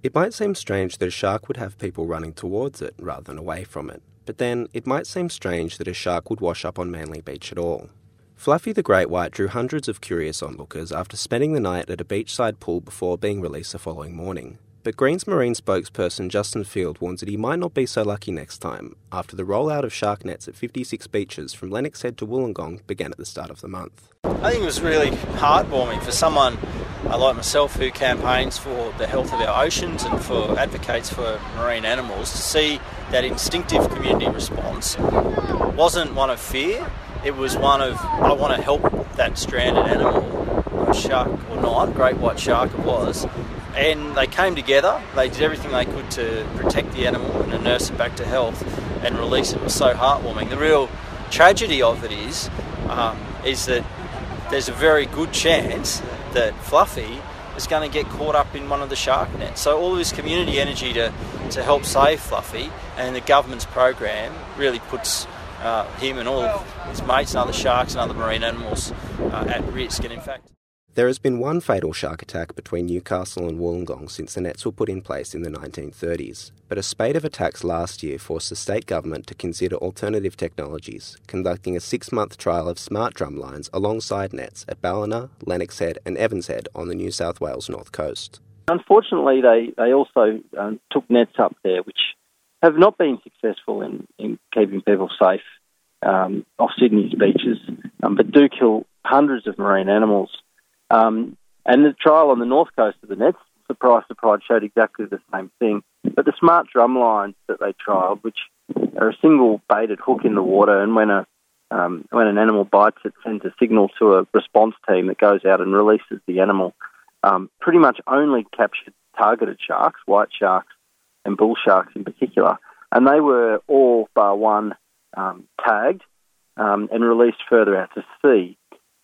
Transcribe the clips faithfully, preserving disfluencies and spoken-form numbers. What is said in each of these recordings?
It might seem strange that a shark would have people running towards it rather than away from it, but then it might seem strange that a shark would wash up on Manly Beach at all. Fluffy the Great White drew hundreds of curious onlookers after spending the night at a beachside pool before being released the following morning. But Greens Marine spokesperson Justin Field warns that he might not be so lucky next time, after the rollout of shark nets at fifty-six beaches from Lennox Head to Wollongong began at the start of the month. I think it was really heartwarming for someone uh, like myself who campaigns for the health of our oceans and for advocates for marine animals to see that instinctive community response. It wasn't one of fear, it was one of, I want to help that stranded animal, shark or not, great white shark it was. And they came together, they did everything they could to protect the animal and to nurse it back to health and release it. It was so heartwarming. The real tragedy of it is, um, is that there's a very good chance that Fluffy is going to get caught up in one of the shark nets. So all of this community energy to, to help save Fluffy and the government's program really puts uh, him and all of his mates and other sharks and other marine animals uh, at risk. And in fact, there has been one fatal shark attack between Newcastle and Wollongong since the nets were put in place in the nineteen thirties, but a spate of attacks last year forced the state government to consider alternative technologies, conducting a six-month trial of smart drum lines alongside nets at Ballina, Lennox Head and Evans Head on the New South Wales north coast. Unfortunately, they, they also um, took nets up there, which have not been successful in, in keeping people safe um, off Sydney's beaches, um, but do kill hundreds of marine animals. Um, and the trial on the north coast of the nets, surprise, surprise, showed exactly the same thing. But the smart drum lines that they trialled, which are a single baited hook in the water, and when a um, when an animal bites it, sends a signal to a response team that goes out and releases the animal, um, pretty much only captured targeted sharks, white sharks and bull sharks in particular. And they were all bar one um, tagged um, and released further out to sea.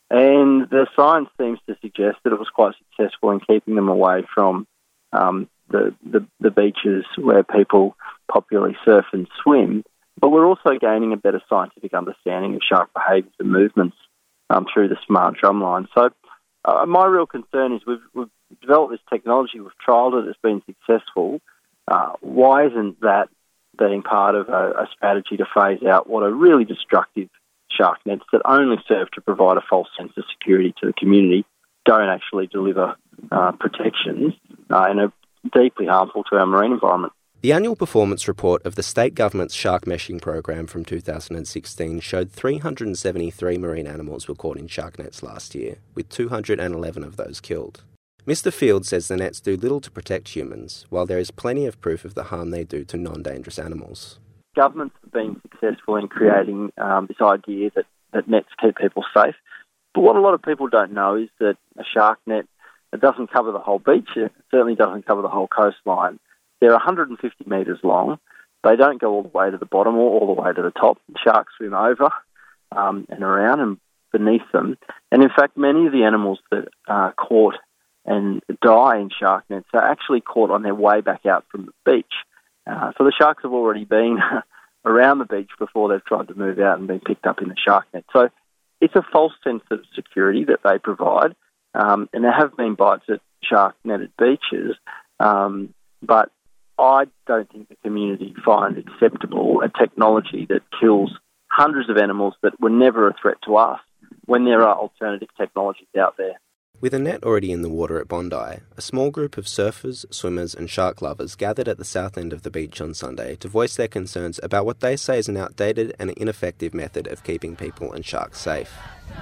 And the science seems to suggest that it was quite successful in keeping them away from um, the, the the beaches where people popularly surf and swim. But we're also gaining a better scientific understanding of shark behaviours and movements um, through the smart drum line. So uh, my real concern is we've, we've developed this technology, we've trialled it, it's been successful. Uh, why isn't that being part of a, a strategy to phase out what are really destructive shark nets that only serve to provide a false sense of security to the community, don't actually deliver uh, protections uh, and are deeply harmful to our marine environment. The annual performance report of the state government's shark meshing program from two thousand sixteen showed three hundred seventy-three marine animals were caught in shark nets last year, with two hundred eleven of those killed. Mister Field says the nets do little to protect humans, while there is plenty of proof of the harm they do to non-dangerous animals. Governments have been successful in creating um, this idea that, that nets keep people safe. But what a lot of people don't know is that a shark net, it doesn't cover the whole beach. It certainly doesn't cover the whole coastline. They're one hundred fifty metres long. They don't go all the way to the bottom or all the way to the top. The sharks swim over um, and around and beneath them. And in fact, many of the animals that are caught and die in shark nets are actually caught on their way back out from the beach. Uh, so the sharks have already been around the beach before they've tried to move out and been picked up in the shark net. So it's a false sense of security that they provide. Um, and there have been bites at shark netted beaches. Um, but I don't think the community finds acceptable a technology that kills hundreds of animals that were never a threat to us when there are alternative technologies out there. With a net already in the water at Bondi, a small group of surfers, swimmers and shark lovers gathered at the south end of the beach on Sunday to voice their concerns about what they say is an outdated and ineffective method of keeping people and sharks safe.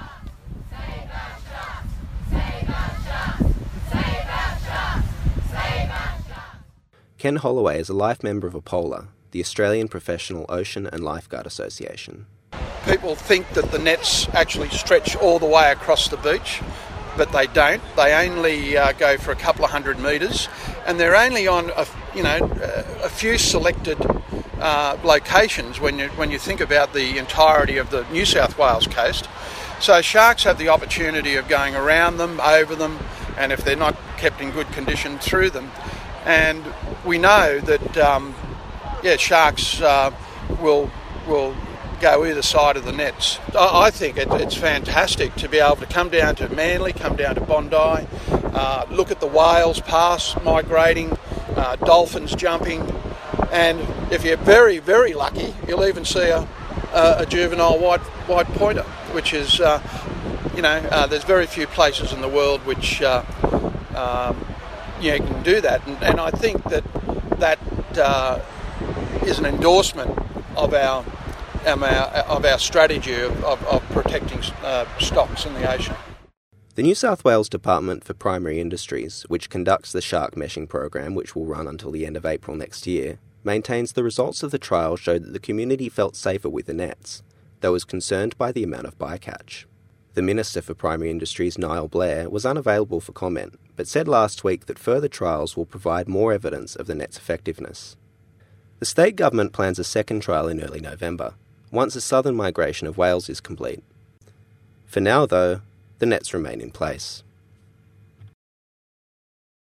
Ken Holloway is a life member of APOLA, the Australian Professional Ocean and Lifeguard Association. People think that the nets actually stretch all the way across the beach, but they don't. They only uh, go for a couple of hundred metres, and they're only on a, you know a few selected uh, locations when you when you think about the entirety of the New South Wales coast. So sharks have the opportunity of going around them, over them, and if they're not kept in good condition, through them. And we know that um, yeah, sharks uh, will will. go either side of the nets. I think it, it's fantastic to be able to come down to Manly, come down to Bondi, uh, look at the whales pass, migrating uh, dolphins jumping, and if you're very, very lucky, you'll even see a, a, a juvenile white white pointer, which is, uh, you know, uh, there's very few places in the world which uh, um, you know, can do that, and, and I think that that uh, is an endorsement of our um, our, of our strategy of, of, of protecting uh, stocks in the ocean. The New South Wales Department for Primary Industries, which conducts the shark meshing program, which will run until the end of April next year, maintains the results of the trial showed that the community felt safer with the nets, though was concerned by the amount of bycatch. The Minister for Primary Industries, Niall Blair, was unavailable for comment, but said last week that further trials will provide more evidence of the net's effectiveness. The state government plans a second trial in early November, once the southern migration of whales is complete. For now, though, the nets remain in place.